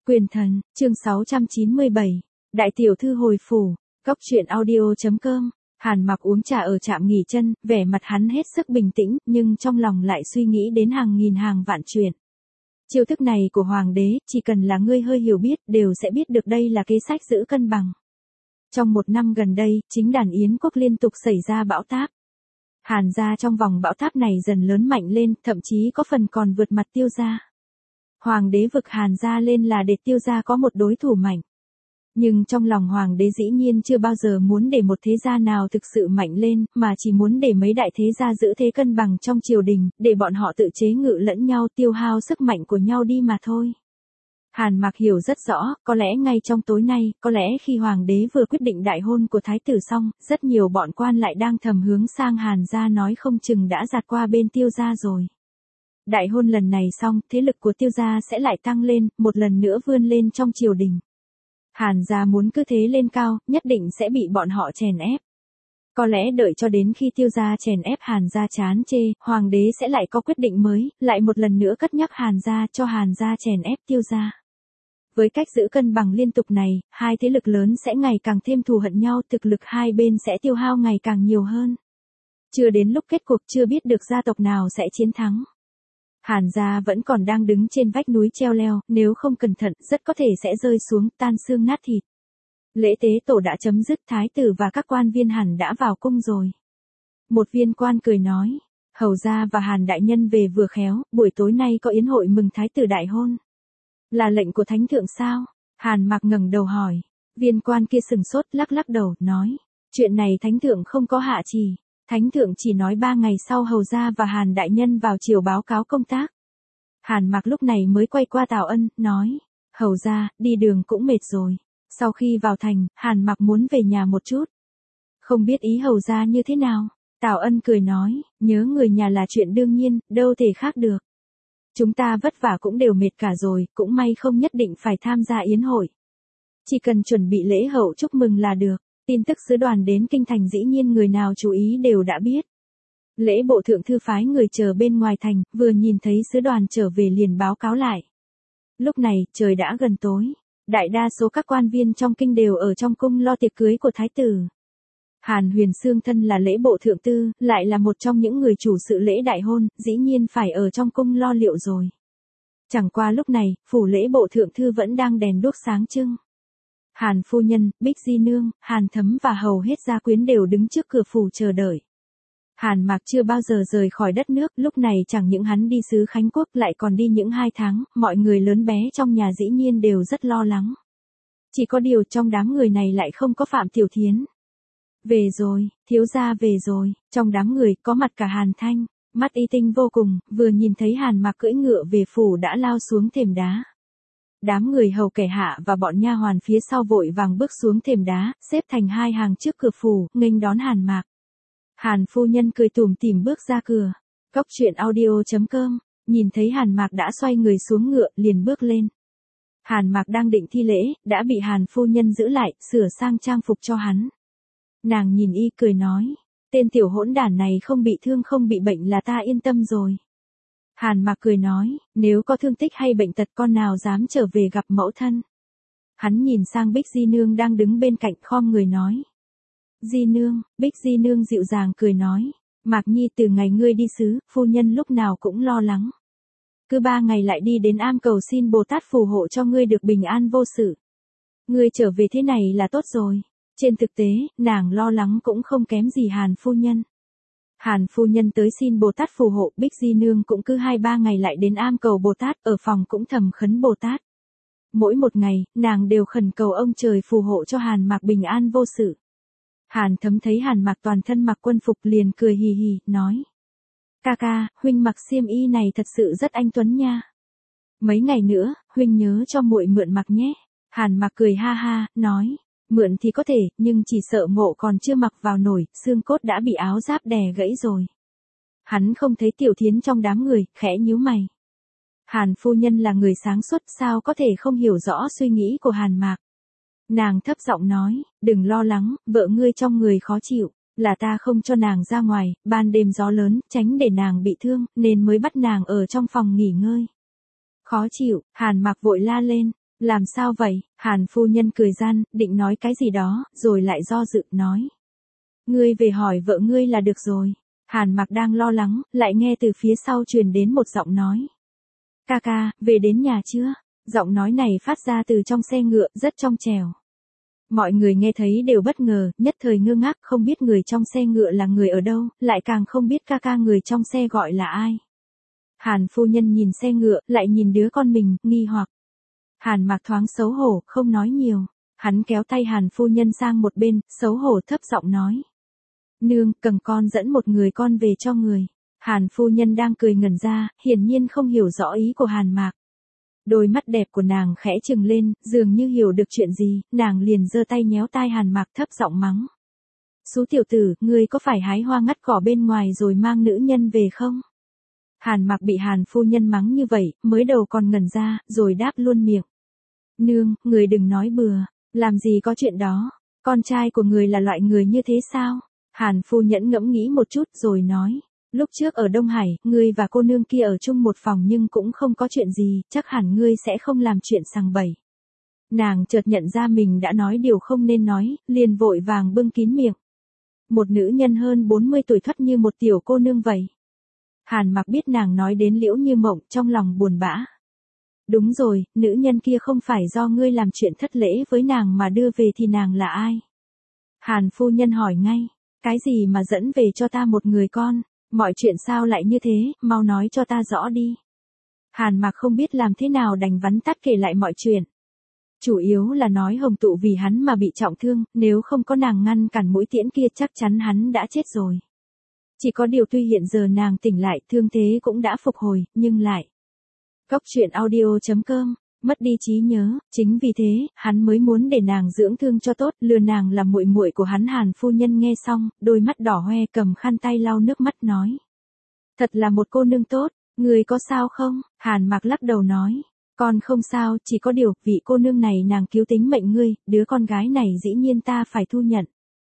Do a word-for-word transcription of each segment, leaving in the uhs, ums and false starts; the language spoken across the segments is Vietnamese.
Quyền thần, chương sáu trăm chín mươi bảy. Đại tiểu thư hồi phủ, Cốc truyện audio.com. Hàn Mặc uống trà ở trạm nghỉ chân, vẻ mặt hắn hết sức bình tĩnh, nhưng trong lòng lại suy nghĩ đến hàng nghìn hàng vạn chuyện. Chiêu thức này của hoàng đế, chỉ cần là ngươi hơi hiểu biết, đều sẽ biết được đây là kế sách giữ cân bằng. Trong một năm gần đây, chính đàn Yến quốc liên tục xảy ra bão táp. Hàn gia trong vòng bão táp này dần lớn mạnh lên, thậm chí có phần còn vượt mặt Tiêu gia. Hoàng đế vực Hàn gia lên là để Tiêu gia có một đối thủ mạnh. Nhưng trong lòng hoàng đế dĩ nhiên chưa bao giờ muốn để một thế gia nào thực sự mạnh lên, mà chỉ muốn để mấy đại thế gia giữ thế cân bằng trong triều đình, để bọn họ tự chế ngự lẫn nhau, tiêu hao sức mạnh của nhau đi mà thôi. Hàn Mặc hiểu rất rõ, có lẽ ngay trong tối nay, có lẽ khi hoàng đế vừa quyết định đại hôn của thái tử xong, rất nhiều bọn quan lại đang thầm hướng sang Hàn gia nói không chừng đã giạt qua bên Tiêu gia rồi. Đại hôn lần này xong, thế lực của Tiêu gia sẽ lại tăng lên, một lần nữa vươn lên trong triều đình. Hàn gia muốn cứ thế lên cao, nhất định sẽ bị bọn họ chèn ép. Có lẽ đợi cho đến khi Tiêu gia chèn ép Hàn gia chán chê, hoàng đế sẽ lại có quyết định mới, lại một lần nữa cất nhắc Hàn gia cho Hàn gia chèn ép Tiêu gia. Với cách giữ cân bằng liên tục này, hai thế lực lớn sẽ ngày càng thêm thù hận nhau, thực lực hai bên sẽ tiêu hao ngày càng nhiều hơn. Chưa đến lúc kết cuộc, chưa biết được gia tộc nào sẽ chiến thắng. Hàn gia vẫn còn đang đứng trên vách núi treo leo, nếu không cẩn thận, rất có thể sẽ rơi xuống, tan xương nát thịt. Lễ tế tổ đã chấm dứt, thái tử và các quan viên hẳn đã vào cung rồi. Một viên quan cười nói, hầu gia và Hàn đại nhân về vừa khéo, buổi tối nay có yến hội mừng thái tử đại hôn. Là lệnh của thánh thượng sao? Hàn Mặc ngẩng đầu hỏi. Viên quan kia sừng sốt, lắc lắc đầu, nói, chuyện này thánh thượng không có hạ chỉ. Thánh thượng chỉ nói ba ngày sau hầu gia và Hàn đại nhân vào triều báo cáo công tác. Hàn Mặc lúc này mới quay qua Tào Ân, nói, hầu gia, đi đường cũng mệt rồi. Sau khi vào thành, Hàn Mặc muốn về nhà một chút. Không biết ý hầu gia như thế nào? Tào Ân cười nói, nhớ người nhà là chuyện đương nhiên, đâu thể khác được. Chúng ta vất vả cũng đều mệt cả rồi, cũng may không nhất định phải tham gia yến hội. Chỉ cần chuẩn bị lễ hậu chúc mừng là được. Tin tức sứ đoàn đến kinh thành dĩ nhiên người nào chú ý đều đã biết. Lễ bộ thượng thư phái người chờ bên ngoài thành, vừa nhìn thấy sứ đoàn trở về liền báo cáo lại. Lúc này, trời đã gần tối. Đại đa số các quan viên trong kinh đều ở trong cung lo tiệc cưới của thái tử. Hàn Huyền Xương thân là lễ bộ thượng thư, lại là một trong những người chủ sự lễ đại hôn, dĩ nhiên phải ở trong cung lo liệu rồi. Chẳng qua lúc này, phủ lễ bộ thượng thư vẫn đang đèn đuốc sáng trưng. Hàn phu nhân, Bích Di nương, Hàn Thấm và hầu hết gia quyến đều đứng trước cửa phủ chờ đợi. Hàn Mặc chưa bao giờ rời khỏi đất nước, lúc này chẳng những hắn đi xứ Khánh Quốc lại còn đi những hai tháng, mọi người lớn bé trong nhà dĩ nhiên đều rất lo lắng. Chỉ có điều trong đám người này lại không có Phạm Tiểu Thiến. Về rồi, thiếu gia về rồi, trong đám người có mặt cả Hàn Thanh, mắt y tinh vô cùng, vừa nhìn thấy Hàn Mặc cưỡi ngựa về phủ đã lao xuống thềm đá. Đám người hầu kẻ hạ và bọn nha hoàn phía sau vội vàng bước xuống thềm đá, xếp thành hai hàng trước cửa phủ, nghênh đón Hàn Mặc. Hàn phu nhân cười tủm tỉm bước ra cửa. Cốc truyện audio.com, nhìn thấy Hàn Mặc đã xoay người xuống ngựa, liền bước lên. Hàn Mặc đang định thi lễ, đã bị Hàn phu nhân giữ lại, sửa sang trang phục cho hắn. Nàng nhìn y cười nói, tên tiểu hỗn đản này không bị thương không bị bệnh là ta yên tâm rồi. Hàn Mặc cười nói, nếu có thương tích hay bệnh tật con nào dám trở về gặp mẫu thân. Hắn nhìn sang Bích Di nương đang đứng bên cạnh khom người nói. Di nương, Bích Di nương dịu dàng cười nói, Mạc Nhi từ ngày ngươi đi xứ, phu nhân lúc nào cũng lo lắng. Cứ ba ngày lại đi đến am cầu xin Bồ Tát phù hộ cho ngươi được bình an vô sự. Ngươi trở về thế này là tốt rồi. Trên thực tế, nàng lo lắng cũng không kém gì Hàn phu nhân. Hàn phu nhân tới xin Bồ Tát phù hộ, Bích Di nương cũng cứ hai ba ngày lại đến am cầu Bồ Tát, ở phòng cũng thầm khấn Bồ Tát. Mỗi một ngày, nàng đều khẩn cầu ông trời phù hộ cho Hàn Mặc bình an vô sự. Hàn Thấm thấy Hàn Mặc toàn thân mặc quân phục liền cười hì hì, nói. Ca ca, huynh mặc xiêm y này thật sự rất anh tuấn nha. Mấy ngày nữa, huynh nhớ cho muội mượn mặc nhé. Hàn Mặc cười ha ha, nói. Mượn thì có thể, nhưng chỉ sợ mộ còn chưa mặc vào nổi, xương cốt đã bị áo giáp đè gãy rồi. Hắn không thấy Tiểu Thiến trong đám người, khẽ nhíu mày. Hàn phu nhân là người sáng suốt, sao có thể không hiểu rõ suy nghĩ của Hàn Mặc. Nàng thấp giọng nói, đừng lo lắng, vợ ngươi trong người khó chịu, là ta không cho nàng ra ngoài, ban đêm gió lớn, tránh để nàng bị thương, nên mới bắt nàng ở trong phòng nghỉ ngơi. Khó chịu, Hàn Mặc vội la lên. Làm sao vậy? Hàn phu nhân cười gian, định nói cái gì đó, rồi lại do dự, nói. Ngươi về hỏi vợ ngươi là được rồi. Hàn Mặc đang lo lắng, lại nghe từ phía sau truyền đến một giọng nói. Ca ca, về đến nhà chưa? Giọng nói này phát ra từ trong xe ngựa, rất trong trẻo. Mọi người nghe thấy đều bất ngờ, nhất thời ngơ ngác, không biết người trong xe ngựa là người ở đâu, lại càng không biết ca ca người trong xe gọi là ai. Hàn phu nhân nhìn xe ngựa, lại nhìn đứa con mình, nghi hoặc. Hàn Mặc thoáng xấu hổ, không nói nhiều. Hắn kéo tay Hàn phu nhân sang một bên, xấu hổ thấp giọng nói. Nương, cần con dẫn một người con về cho người. Hàn phu nhân đang cười ngẩn ra, hiển nhiên không hiểu rõ ý của Hàn Mạc. Đôi mắt đẹp của nàng khẽ trừng lên, dường như hiểu được chuyện gì, nàng liền giơ tay nhéo tai Hàn Mạc thấp giọng mắng. Xú tiểu tử, ngươi có phải hái hoa ngắt cỏ bên ngoài rồi mang nữ nhân về không? Hàn Mạc bị Hàn phu nhân mắng như vậy, mới đầu còn ngẩn ra, rồi đáp luôn miệng. Nương, người đừng nói bừa, làm gì có chuyện đó, con trai của người là loại người như thế sao? Hàn phu nhẫn ngẫm nghĩ một chút rồi nói. Lúc trước ở Đông Hải, ngươi và cô nương kia ở chung một phòng nhưng cũng không có chuyện gì, chắc hẳn ngươi sẽ không làm chuyện sằng bậy. Nàng chợt nhận ra mình đã nói điều không nên nói, liền vội vàng bưng kín miệng. Một nữ nhân hơn bốn mươi tuổi thoát như một tiểu cô nương vậy. Hàn Mặc biết nàng nói đến Liễu Như Mộng, trong lòng buồn bã. Đúng rồi, nữ nhân kia không phải do ngươi làm chuyện thất lễ với nàng mà đưa về thì nàng là ai? Hàn phu nhân hỏi ngay, cái gì mà dẫn về cho ta một người con? Mọi chuyện sao lại như thế, mau nói cho ta rõ đi. Hàn Mặc không biết làm thế nào đành vắn tắt kể lại mọi chuyện. Chủ yếu là nói Hồng Tụ vì hắn mà bị trọng thương, nếu không có nàng ngăn cản mũi tiễn kia chắc chắn hắn đã chết rồi. Chỉ có điều tuy hiện giờ nàng tỉnh lại, thương thế cũng đã phục hồi, nhưng lại. Cốc truyện audio chấm com, mất đi trí nhớ, chính vì thế, hắn mới muốn để nàng dưỡng thương cho tốt, lừa nàng làm muội muội của hắn. Hàn phu nhân nghe xong, đôi mắt đỏ hoe cầm khăn tay lau nước mắt nói. Thật là một cô nương tốt, người có sao không? Hàn Mặc lắc đầu nói. Con không sao, chỉ có điều, vị cô nương này nàng cứu tính mệnh ngươi, đứa con gái này dĩ nhiên ta phải thu nhận.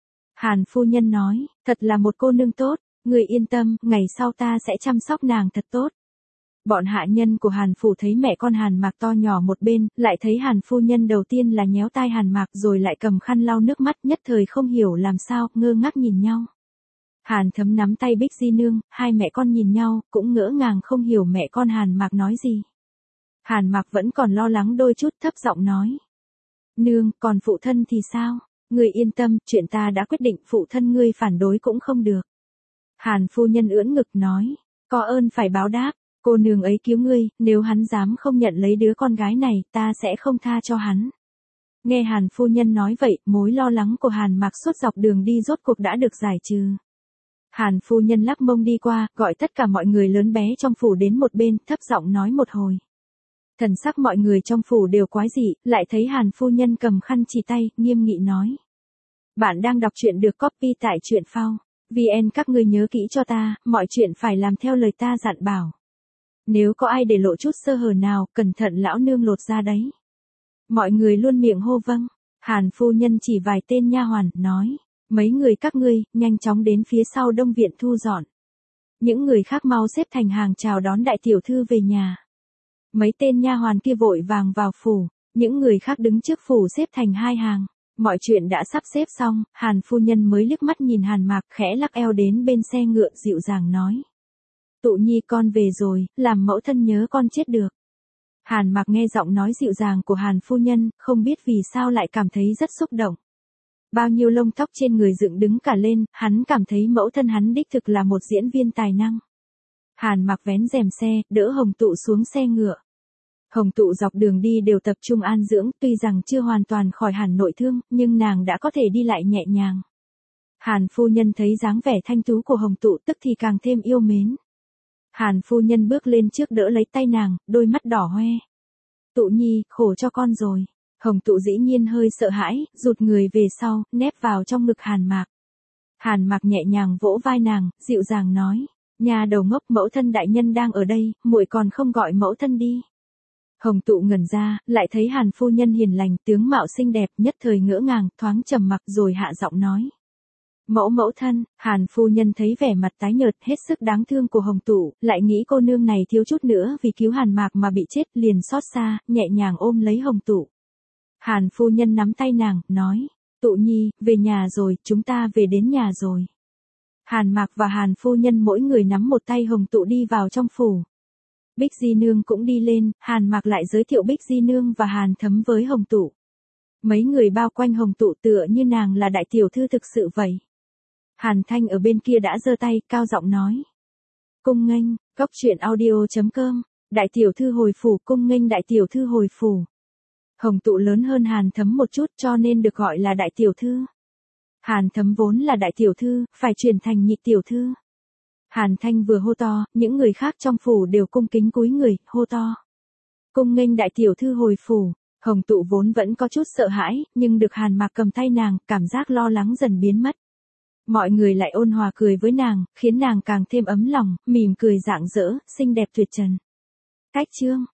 Hàn phu nhân nói, thật là một cô nương tốt, ngươi yên tâm, ngày sau ta sẽ chăm sóc nàng thật tốt. Bọn hạ nhân của Hàn phủ thấy mẹ con Hàn Mạc to nhỏ một bên, lại thấy Hàn phu nhân đầu tiên là nhéo tai Hàn Mạc rồi lại cầm khăn lau nước mắt, nhất thời không hiểu làm sao, ngơ ngác nhìn nhau. Hàn Thấm nắm tay Bích Di Nương, hai mẹ con nhìn nhau, cũng ngỡ ngàng không hiểu mẹ con Hàn Mạc nói gì. Hàn Mạc vẫn còn lo lắng đôi chút, thấp giọng nói. Nương, còn phụ thân thì sao? Ngươi yên tâm, chuyện ta đã quyết định, phụ thân ngươi phản đối cũng không được. Hàn phu nhân ưỡn ngực nói, có ơn phải báo đáp. Cô nương ấy cứu ngươi, nếu hắn dám không nhận lấy đứa con gái này, ta sẽ không tha cho hắn. Nghe Hàn phu nhân nói vậy, mối lo lắng của Hàn Mạc suốt dọc đường đi rốt cuộc đã được giải trừ. Hàn phu nhân lắc mông đi qua, gọi tất cả mọi người lớn bé trong phủ đến một bên, thấp giọng nói một hồi. Thần sắc mọi người trong phủ đều quái dị, lại thấy Hàn phu nhân cầm khăn chỉ tay, nghiêm nghị nói. Bạn đang đọc truyện được copy tại truyện phao. vê en các ngươi nhớ kỹ cho ta, mọi chuyện phải làm theo lời ta dặn bảo. Nếu có ai để lộ chút sơ hở nào, cẩn thận lão nương lột ra đấy. Mọi người luôn miệng hô vâng. Hàn phu nhân chỉ vài tên nha hoàn, nói. Mấy người các ngươi, nhanh chóng đến phía sau Đông viện thu dọn. Những người khác mau xếp thành hàng chào đón đại tiểu thư về nhà. Mấy tên nha hoàn kia vội vàng vào phủ. Những người khác đứng trước phủ xếp thành hai hàng. Mọi chuyện đã sắp xếp xong, Hàn phu nhân mới liếc mắt nhìn Hàn Mạc, khẽ lắc eo đến bên xe ngựa, dịu dàng nói. Tụ nhi con về rồi, làm mẫu thân nhớ con chết được. Hàn Mạc nghe giọng nói dịu dàng của Hàn phu nhân, không biết vì sao lại cảm thấy rất xúc động. Bao nhiêu lông tóc trên người dựng đứng cả lên, hắn cảm thấy mẫu thân hắn đích thực là một diễn viên tài năng. Hàn Mạc vén rèm xe, đỡ Hồng Tụ xuống xe ngựa. Hồng Tụ dọc đường đi đều tập trung an dưỡng, tuy rằng chưa hoàn toàn khỏi hẳn nội thương, nhưng nàng đã có thể đi lại nhẹ nhàng. Hàn phu nhân thấy dáng vẻ thanh tú của Hồng Tụ tức thì càng thêm yêu mến. Hàn phu nhân bước lên trước đỡ lấy tay nàng, đôi mắt đỏ hoe. Tụ nhi, khổ cho con rồi. Hồng Tụ dĩ nhiên hơi sợ hãi, rụt người về sau, nép vào trong ngực Hàn Mạc. Hàn Mạc nhẹ nhàng vỗ vai nàng, dịu dàng nói. Nhà đầu ngốc, mẫu thân đại nhân đang ở đây, muội còn không gọi mẫu thân đi. Hồng Tụ ngẩn ra, lại thấy Hàn phu nhân hiền lành, tướng mạo xinh đẹp, nhất thời ngỡ ngàng, thoáng trầm mặc rồi hạ giọng nói. Mẫu mẫu thân, Hàn phu nhân thấy vẻ mặt tái nhợt hết sức đáng thương của Hồng Tụ, lại nghĩ cô nương này thiếu chút nữa vì cứu Hàn Mạc mà bị chết, liền xót xa, nhẹ nhàng ôm lấy Hồng Tụ. Hàn phu nhân nắm tay nàng, nói, Tụ nhi, về nhà rồi, chúng ta về đến nhà rồi. Hàn Mạc và Hàn phu nhân mỗi người nắm một tay Hồng Tụ đi vào trong phủ. Bích Di Nương cũng đi lên, Hàn Mạc lại giới thiệu Bích Di Nương và Hàn Thấm với Hồng Tụ. Mấy người bao quanh Hồng Tụ tựa như nàng là đại tiểu thư thực sự vậy. Hàn Thanh ở bên kia đã giơ tay, cao giọng nói. Cung nghênh, cốc truyện audio chấm com, đại tiểu thư hồi phủ, cung nghênh đại tiểu thư hồi phủ. Hồng Tụ lớn hơn Hàn Thấm một chút cho nên được gọi là đại tiểu thư. Hàn Thấm vốn là đại tiểu thư, phải chuyển thành nhị tiểu thư. Hàn Thanh vừa hô to, những người khác trong phủ đều cung kính cúi người, hô to. Cung nghênh đại tiểu thư hồi phủ. Hồng Tụ vốn vẫn có chút sợ hãi, nhưng được Hàn Mạc cầm tay nàng, cảm giác lo lắng dần biến mất. Mọi người lại ôn hòa cười với nàng, khiến nàng càng thêm ấm lòng, mỉm cười rạng rỡ, xinh đẹp tuyệt trần. Cách chương